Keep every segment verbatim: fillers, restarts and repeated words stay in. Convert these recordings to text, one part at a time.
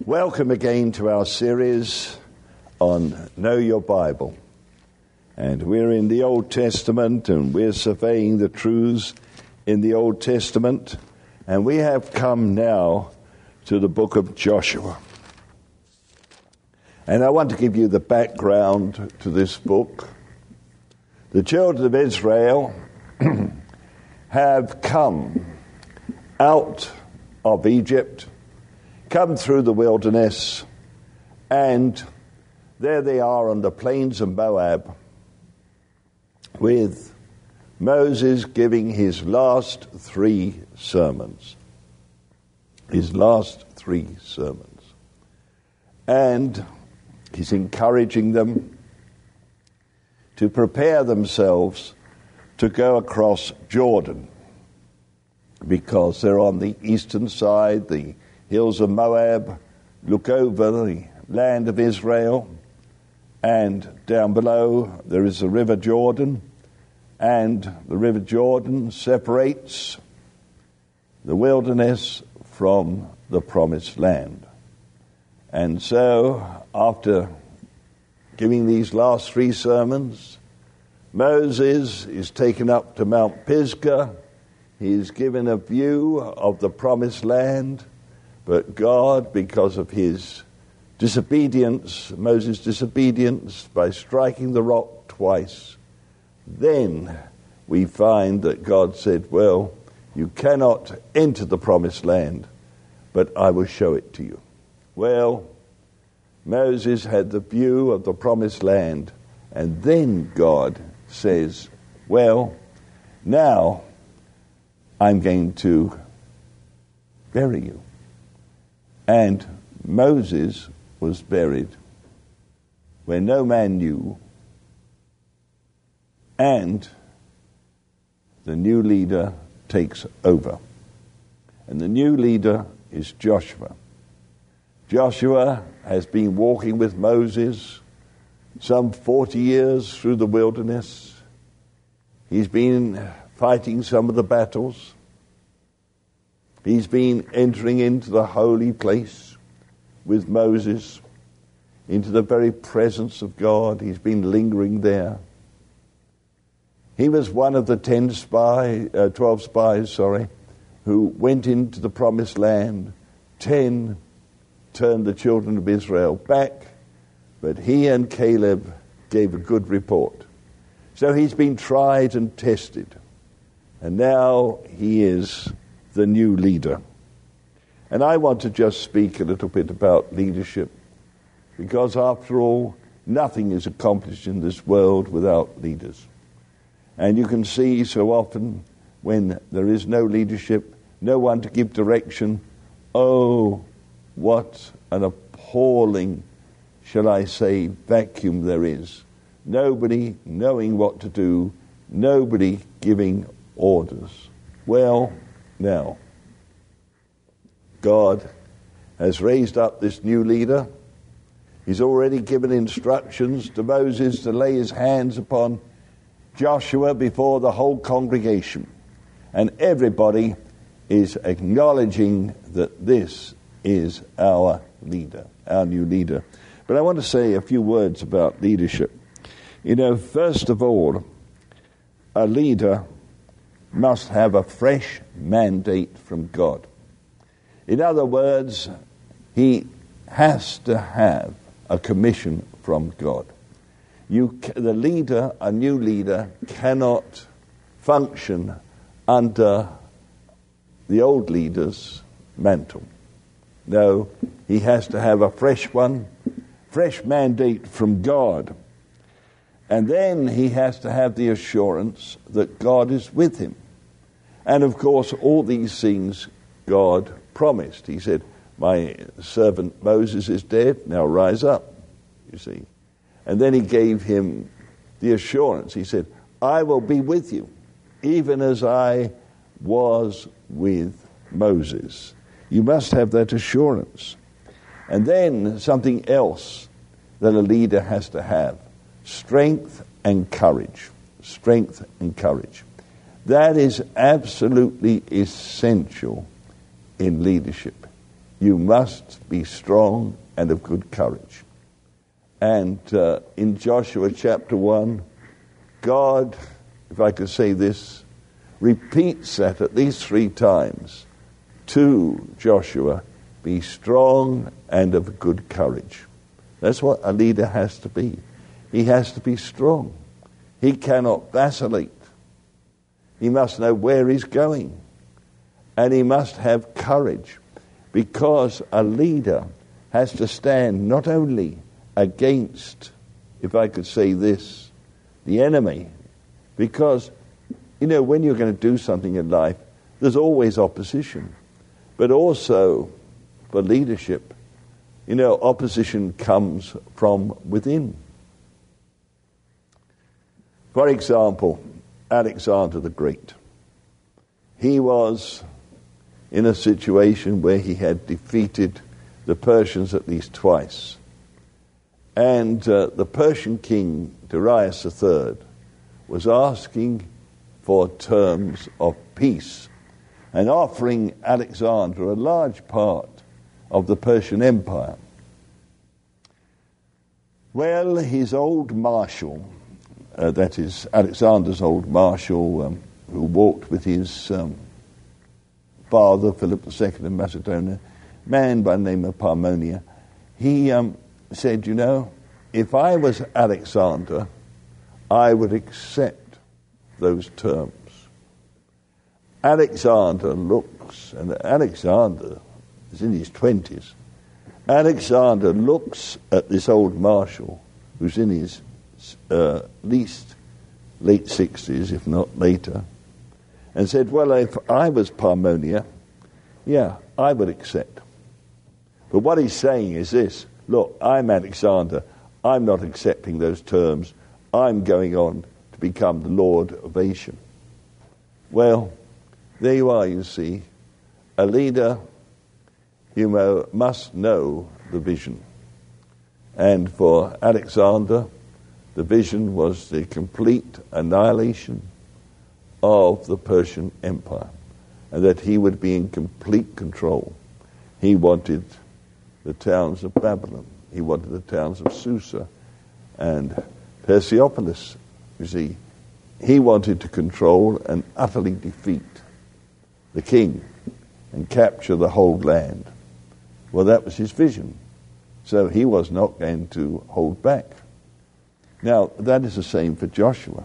Welcome again to our series on Know Your Bible. And we're in the Old Testament and we're surveying the truths in the Old Testament. And we have come now to the book of Joshua. And I want to give you the background to this book. The children of Israel have come out of Egypt, come through the wilderness, and there they are on the plains of Moab with Moses giving his last three sermons. His last three sermons. And he's encouraging them to prepare themselves to go across Jordan, because they're on the eastern side, the hills of Moab look over the land of Israel, and down below there is the river Jordan, and the river Jordan separates the wilderness from the promised land. And so, after giving these last three sermons, Moses is taken up to Mount Pisgah. He's given a view of the promised land. But God, because of his disobedience, Moses' disobedience by striking the rock twice, then we find that God said, well, you cannot enter the promised land, but I will show it to you. Well, Moses had the view of the promised land, and then God says, well, now I'm going to bury you. And Moses was buried where no man knew, and the new leader takes over. And the new leader is Joshua. Joshua has been walking with Moses some forty years through the wilderness. He's been fighting some of the battles. He's been entering into the holy place with Moses, into the very presence of God. He's been lingering there. He was one of the ten spy, uh, twelve spies, sorry, who went into the promised land. Ten turned the children of Israel back, but he and Caleb gave a good report. So he's been tried and tested, and now he is the new leader. And I want to just speak a little bit about leadership, because after all, nothing is accomplished in this world without leaders. And you can see so often when there is no leadership, no one to give direction, oh, what an appalling, shall I say, vacuum there is. Nobody knowing what to do, nobody giving orders. Well, now, God has raised up this new leader. He's already given instructions to Moses to lay his hands upon Joshua before the whole congregation. And everybody is acknowledging that this is our leader, our new leader. But I want to say a few words about leadership. You know, first of all, a leader must have a fresh mandate from God. In other words, he has to have a commission from God. You, the leader, a new leader, cannot function under the old leader's mantle. No, he has to have a fresh one, fresh mandate from God. And then he has to have the assurance that God is with him. And of course, all these things God promised. He said, my servant Moses is dead, now rise up, you see. And then he gave him the assurance. He said, I will be with you, even as I was with Moses. You must have that assurance. And then something else that a leader has to have, strength and courage. Strength and courage. That is absolutely essential in leadership. you must be strong and of good courage. And uh, in Joshua chapter one, God, if I could say this, repeats that at least three times to Joshua, be strong and of good courage. That's what a leader has to be. He has to be strong. He cannot vacillate. He must know where he's going. And he must have courage, because a leader has to stand not only against, if I could say this, the enemy, because, you know, when you're going to do something in life, there's always opposition. But also, for leadership, you know, opposition comes from within. For example, Alexander the Great. He was in a situation where he had defeated the Persians at least twice. And uh, the Persian king, Darius the Third, was asking for terms of peace and offering Alexander a large part of the Persian Empire. Well, his old marshal, uh, that is Alexander's old marshal, um, who walked with his um, father, Philip the Second of Macedonia, man by the name of Parmonia, he um, said, you know, if I was Alexander, I would accept those terms. Alexander looks, and Alexander is in his twenties, Alexander looks at this old marshal, who's in his uh, least late sixties, if not later, and said, well, if I was Parmonia, yeah, I would accept. But what he's saying is this, look, I'm Alexander, I'm not accepting those terms, I'm going on to become the Lord of Asia. Well, there you are, you see. A leader, you know, must know the vision. And for Alexander, the vision was the complete annihilation of the Persian Empire, and that he would be in complete control. He wanted the towns of Babylon. He wanted the towns of Susa and Persepolis. You see, he wanted to control and utterly defeat the king and capture the whole land. Well, that was his vision. So he was not going to hold back. Now, that is the same for Joshua.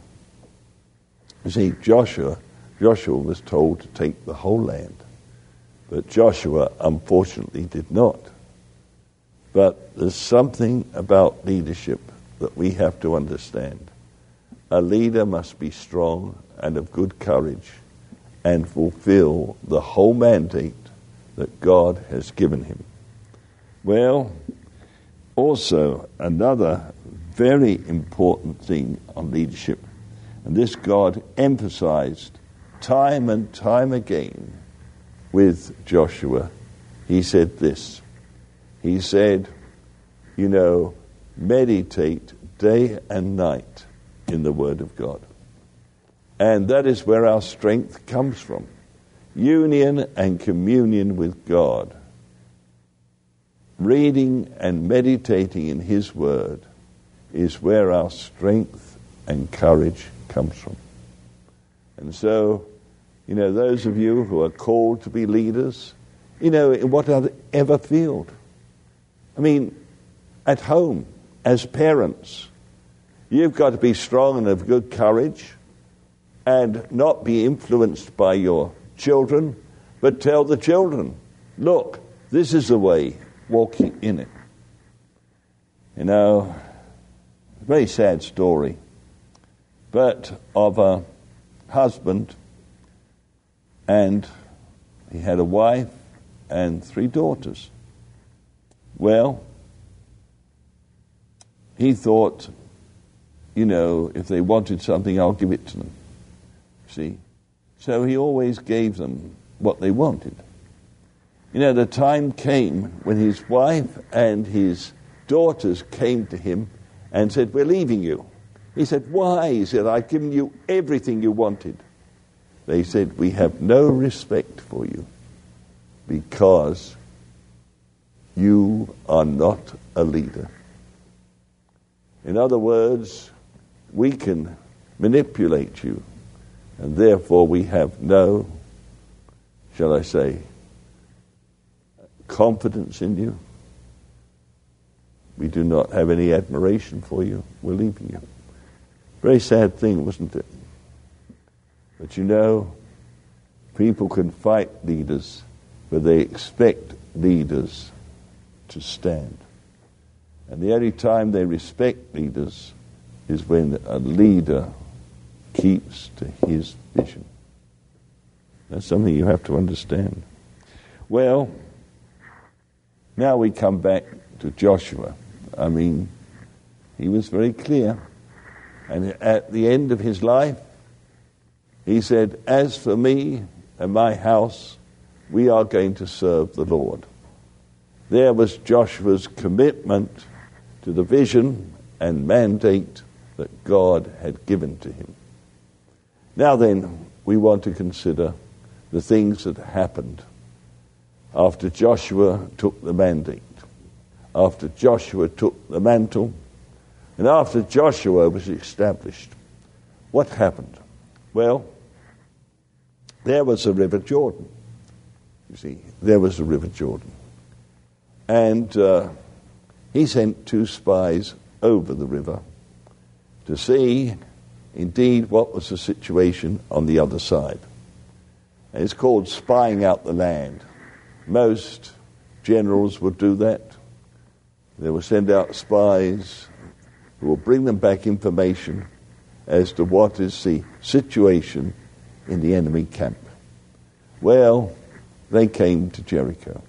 You see, Joshua, Joshua was told to take the whole land. But Joshua, unfortunately, did not. But there's something about leadership that we have to understand. A leader must be strong and of good courage and fulfill the whole mandate that God has given him. Well, also another very important thing on leadership, and this God emphasized time and time again with Joshua. He said this. He said, you know, meditate day and night in the Word of God. And that is where our strength comes from. Union and communion with God. Reading and meditating in His Word is where our strength and courage comes from. And so, you know, those of you who are called to be leaders, you know, in whatever field. I mean, at home, as parents, you've got to be strong and of good courage and not be influenced by your children, but tell the children, look, this is the way, walk in it. You know, a very sad story, but of a husband, and he had a wife and three daughters. Well, he thought, you know, if they wanted something, I'll give it to them. See? So he always gave them what they wanted. You know, the time came when his wife and his daughters came to him and said, we're leaving you. He said, why? He said, I've given you everything you wanted. They said, we have no respect for you because you are not a leader. In other words, we can manipulate you, and therefore we have no, shall I say, confidence in you. We do not have any admiration for you. We're leaving you. Very sad thing, wasn't it? But you know, people can fight leaders, but they expect leaders to stand. And the only time they respect leaders is when a leader keeps to his vision. That's something you have to understand. Well, now we come back to Joshua. I mean, he was very clear. And at the end of his life, he said, as for me and my house, we are going to serve the Lord. There was Joshua's commitment to the vision and mandate that God had given to him. Now then, we want to consider the things that happened after Joshua took the mandate, after Joshua took the mantle, and after Joshua was established. What happened? Well, there was the River Jordan. You see, there was the River Jordan. And uh, he sent two spies over the river to see, indeed, what was the situation on the other side. And it's called spying out the land. Most generals would do that. They will send out spies who will bring them back information as to what is the situation in the enemy camp. Well, they came to Jericho.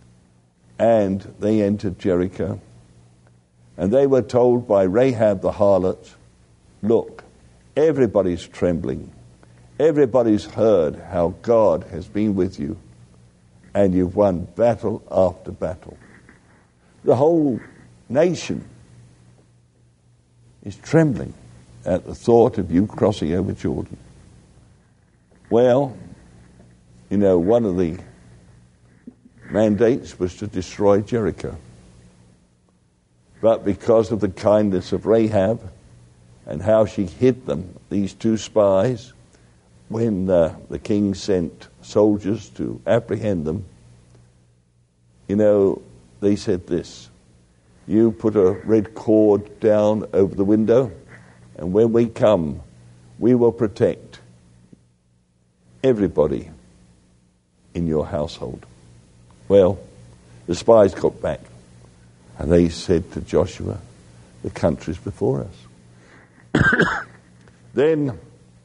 And they entered Jericho. And they were told by Rahab the harlot, look, everybody's trembling. Everybody's heard how God has been with you. And you've won battle after battle. The whole nation is trembling at the thought of you crossing over Jordan. Well, you know, one of the mandates was to destroy Jericho. But because of the kindness of Rahab and how she hid them, these two spies, when uh, the king sent soldiers to apprehend them, you know, they said this, you put a red cord down over the window, and when we come, we will protect everybody in your household. Well, the spies got back, and they said to Joshua, the country's before us. Then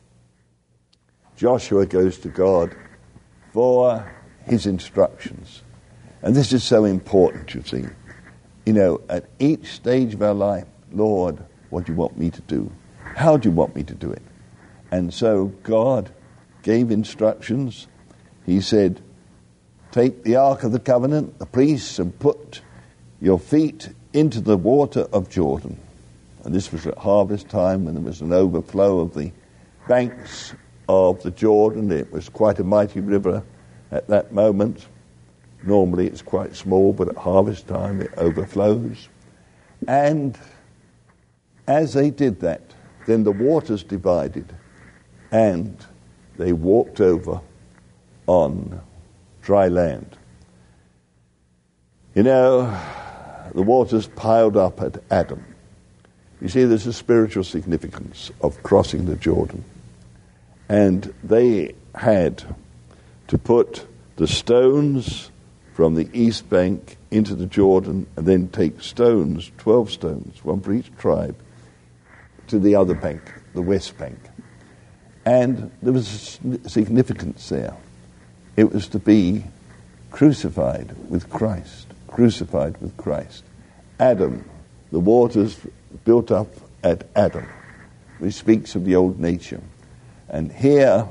Joshua goes to God for his instructions. And this is so important, you see. You know, at each stage of our life, Lord, what do you want me to do? How do you want me to do it? And so God gave instructions. He said, take the Ark of the Covenant, the priests, and put your feet into the water of Jordan. And this was at harvest time when there was an overflow of the banks of the Jordan. It was quite a mighty river at that moment. Normally it's quite small, but at harvest time it overflows. And as they did that, then the waters divided, and they walked over on dry land. You know, the waters piled up at Adam. You see, there's a spiritual significance of crossing the Jordan. And they had to put the stones from the east bank into the Jordan and then take stones, twelve stones, one for each tribe, to the other bank, the west bank. And there was a significance there. It was to be crucified with Christ, crucified with Christ. Adam, the waters built up at Adam, which speaks of the old nature. And here,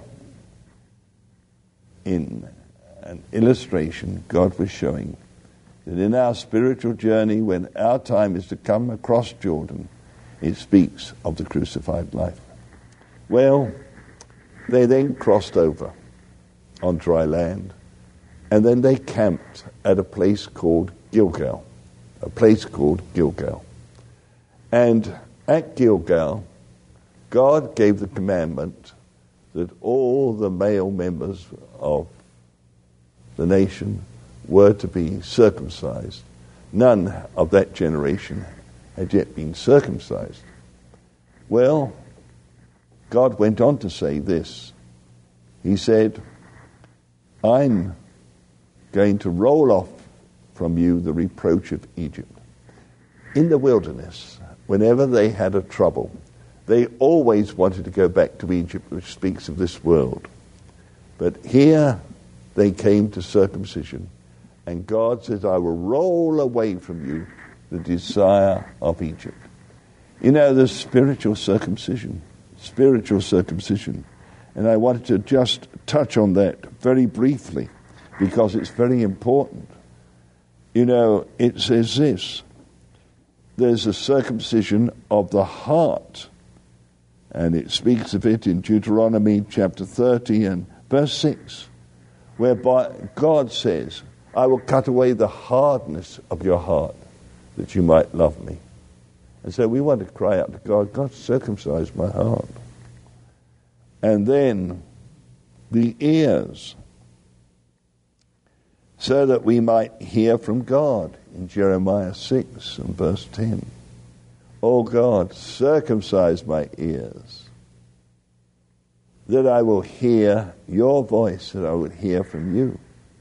in an illustration, God was showing that in our spiritual journey, when our time is to come across Jordan, it speaks of the crucified life. Well, they then crossed over on dry land, and then they camped at a place called Gilgal, a place called Gilgal. And at Gilgal, God gave the commandment that all the male members of the nation were to be circumcised. None of that generation had yet been circumcised. Well, God went on to say this. He said, I'm going to roll off from you the reproach of Egypt. In the wilderness, whenever they had a trouble, they always wanted to go back to Egypt, which speaks of this world. But here they came to circumcision, and God says, I will roll away from you the desire of Egypt. You know, there's spiritual circumcision, spiritual circumcision. And I wanted to just touch on that very briefly, because it's very important. You know, it says this, there's a circumcision of the heart. And it speaks of it in Deuteronomy chapter thirty and verse six, whereby God says, I will cut away the hardness of your heart, that you might love me. And so we want to cry out to God, God, circumcise my heart. And then the ears, so that we might hear from God, in Jeremiah six and verse ten. O God, circumcise my ears, that I will hear your voice, that I will hear from you.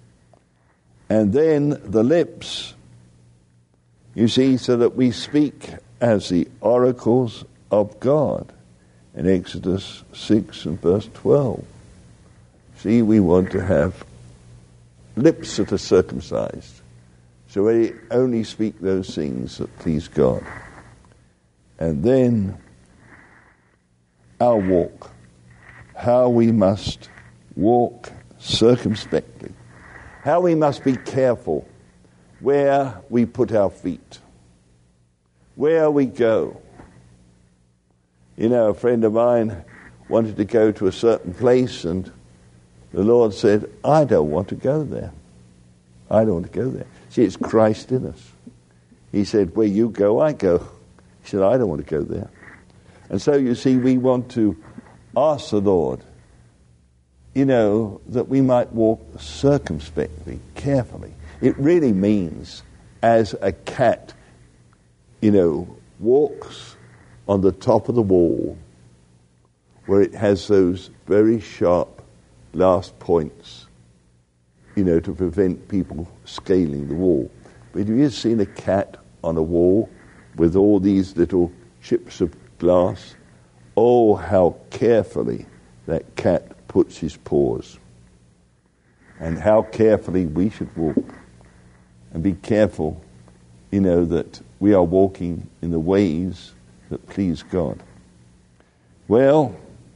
And then the lips, you see, so that we speak as the oracles of God, in Exodus six and verse twelve. See, we want to have lips that are circumcised, so we only speak those things that please God. And then our walk, how we must walk circumspectly, how we must be careful where we put our feet, where we go. You know, a friend of mine wanted to go to a certain place, and the Lord said, I don't want to go there. I don't want to go there. See, it's Christ in us. He said, where you go, I go. He said, I don't want to go there. And so, you see, we want to ask the Lord, you know, that we might walk circumspectly, carefully. It really means as a cat, you know, walks on the top of the wall, where it has those very sharp last points, you know, to prevent people scaling the wall. But have you seen a cat on a wall with all these little chips of glass? Oh, how carefully that cat puts his paws. And how carefully we should walk. And be careful, you know, that we are walking in the ways that please God. Well,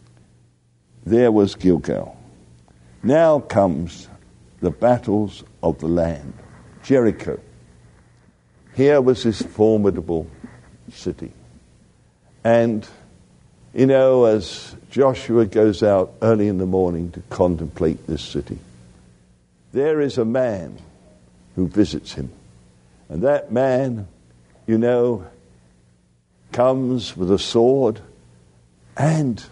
there was Gilgal. Now comes the battles of the land. Jericho. Here was this formidable city. And, you know, as Joshua goes out early in the morning to contemplate this city, there is a man who visits him. And that man, you know, comes with a sword, and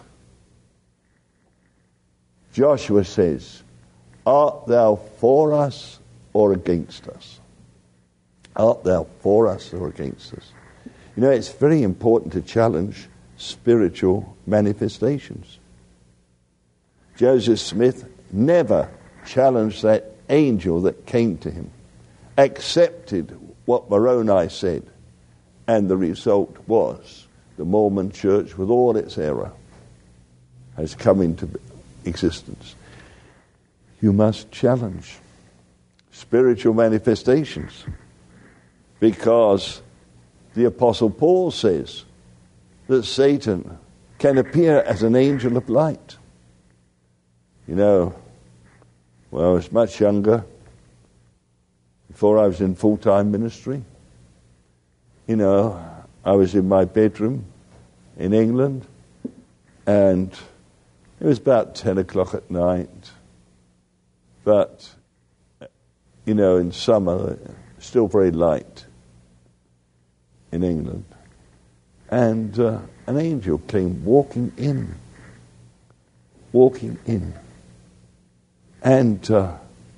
Joshua says, art thou for us or against us? Art thou for us or against us? You know, it's very important to challenge spiritual manifestations. Joseph Smith never challenged that angel that came to him, accepted what Moroni said, and the result was the Mormon church, with all its error, has come into existence. You must challenge spiritual manifestations, because the Apostle Paul says that Satan can appear as an angel of light. You know, when I was much younger, before I was in full-time ministry, you know, I was in my bedroom in England, and it was about ten o'clock at night. But, you know, in summer, still very light in England. And uh, an angel came walking in. Walking in. And uh,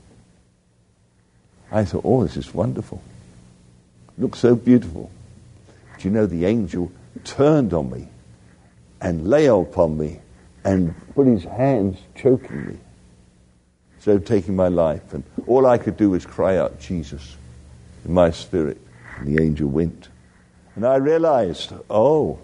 I thought, oh, this is wonderful. It looks so beautiful. Do you know, the angel turned on me and lay upon me and put his hands choking me. So taking my life. And all I could do was cry out, Jesus, in my spirit. And the angel went. And I realized, oh,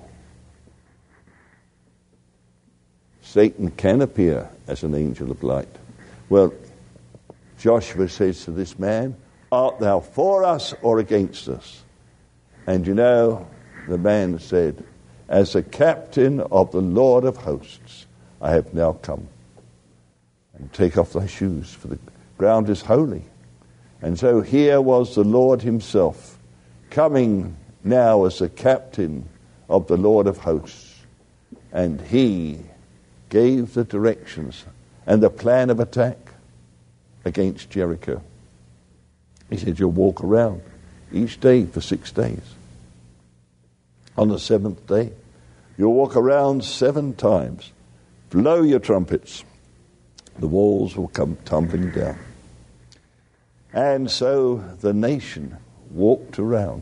Satan can appear as an angel of light. Well, Joshua says to this man, art thou for us or against us? And you know, the man said, as the captain of the Lord of hosts, I have now come. And take off thy shoes, for the ground is holy. And so here was the Lord himself, coming now as the captain of the Lord of hosts. And he gave the directions and the plan of attack against Jericho. He said, you'll walk around each day for six days. On the seventh day, you'll walk around seven times. Blow your trumpets. The walls will come tumbling down. And so the nation walked around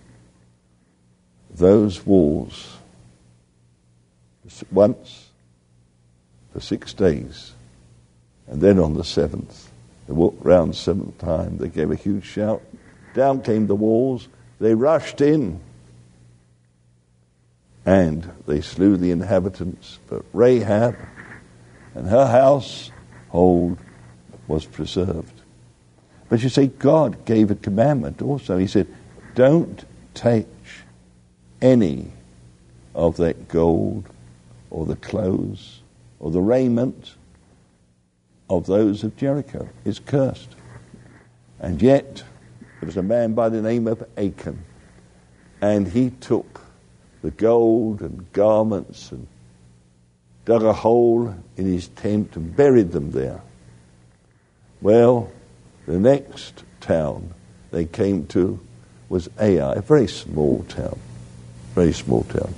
those walls once for six days. And then on the seventh, they walked round seventh time. They gave a huge shout. Down came the walls. They rushed in. And they slew the inhabitants. But Rahab and her household was preserved. But you see, God gave a commandment also. He said, don't touch any of that gold or the clothes or the raiment of those of Jericho. It's cursed. And yet, there was a man by the name of Achan, and he took the gold and garments and dug a hole in his tent and buried them there. Well, the next town they came to was Ai, a very small town, very small town.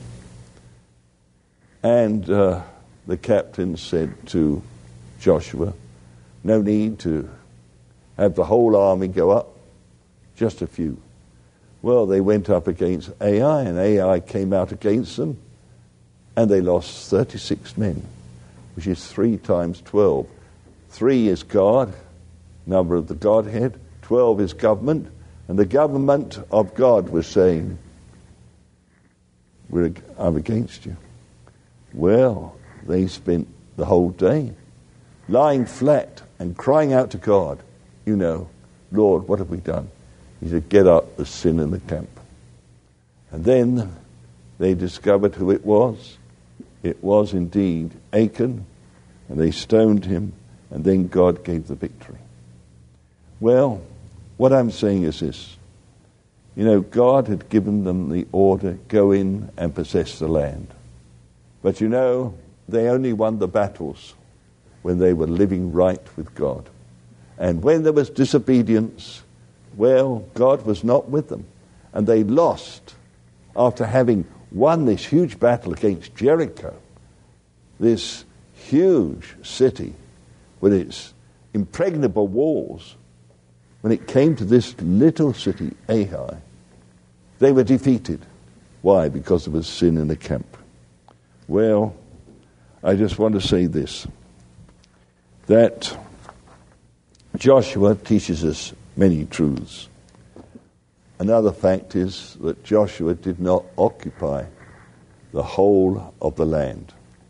And uh, the captain said to Joshua, no need to have the whole army go up, just a few. Well, they went up against Ai, and Ai came out against them, and they lost thirty-six men, which is three times twelve. Three is God, number of the Godhead. Twelve is government, and the government of God was saying, We're, I'm against you. Well, they spent the whole day lying flat and crying out to God, you know, Lord, what have we done? He said, get up, there's sin in the camp. And then they discovered who it was. It was indeed Achan, and they stoned him, and then God gave the victory. Well, what I'm saying is this. You know, God had given them the order, go in and possess the land. But you know, they only won the battles when they were living right with God. And when there was disobedience, well, God was not with them. And they lost after having won this huge battle against Jericho, this huge city with its impregnable walls. When it came to this little city, Ai, they were defeated. Why? Because there was sin in the camp. Well, I just want to say this, that Joshua teaches us many truths. Another fact is that Joshua did not occupy the whole of the land.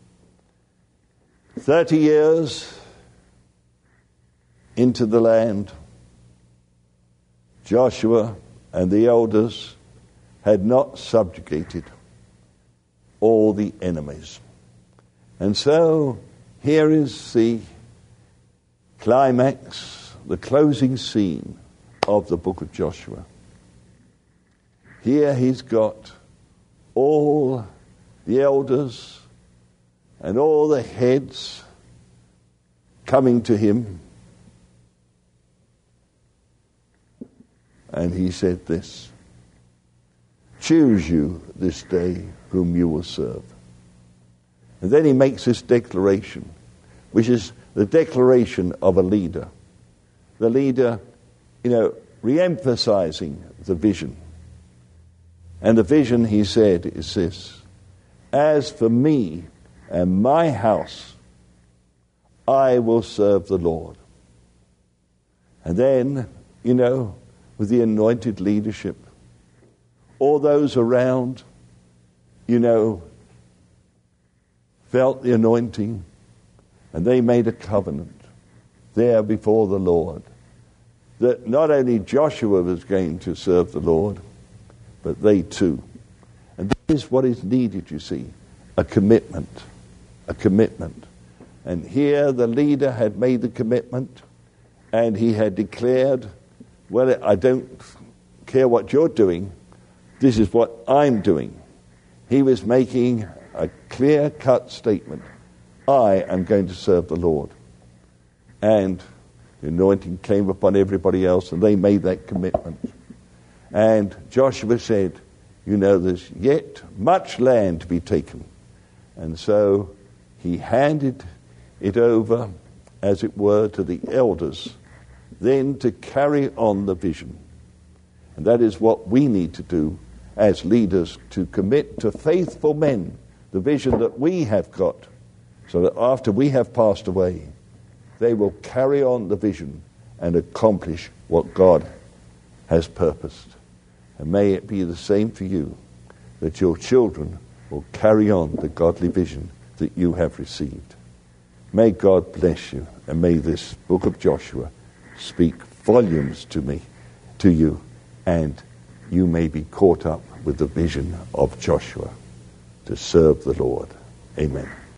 Thirty years into the land, Joshua and the elders had not subjugated all the enemies. And so here is the climax, the closing scene of the book of Joshua. Here he's got all the elders and all the heads coming to him. and he said this: choose you this day whom you will serve. And then he makes this declaration, which is the declaration of a leader. The leader, you know, re-emphasizing the vision. And the vision, he said, is this: as for me and my house, I will serve the Lord. And then, you know, with the anointed leadership, all those around, you know, felt the anointing, and they made a covenant there before the Lord that not only Joshua was going to serve the Lord, but they too. And this is what is needed, you see, a commitment, a commitment. And here the leader had made the commitment, and he had declared, well, I don't care what you're doing, this is what I'm doing. He was making a clear-cut statement: I am going to serve the Lord. And the anointing came upon everybody else, and they made that commitment. And Joshua said, you know, there's yet much land to be taken. And so he handed it over, as it were, to the elders, then to carry on the vision. And that is what we need to do as leaders, to commit to faithful men the vision that we have got, so that after we have passed away, they will carry on the vision and accomplish what God has purposed. And may it be the same for you, that your children will carry on the godly vision that you have received. May God bless you, and may this book of Joshua speak volumes to me, to you, and you may be caught up with the vision of Joshua to serve the Lord. Amen.